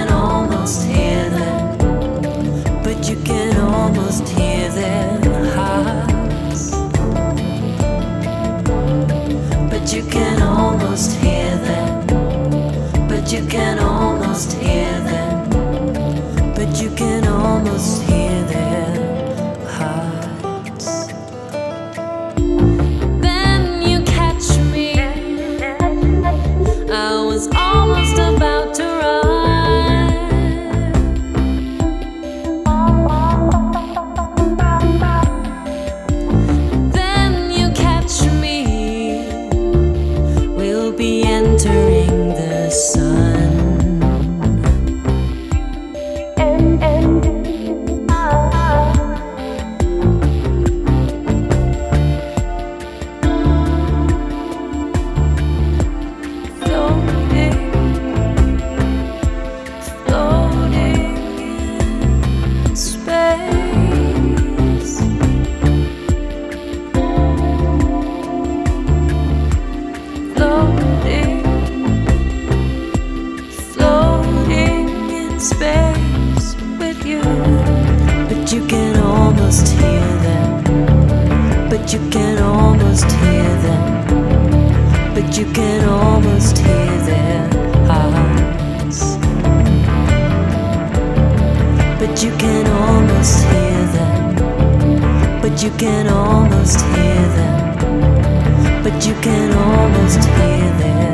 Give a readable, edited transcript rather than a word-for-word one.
can almost hear them, but you can almost hear their hearts. But you can almost hear them, but you can almost hear them, but you can almost hear their hearts. Then you catch me, I was almost about to run. Then you catch me, we'll be entering the sun. Space with you, but you can almost hear them, but you can almost hear them, but you can almost hear their hearts. But you can almost hear them, but you can almost hear them, but you can almost hear their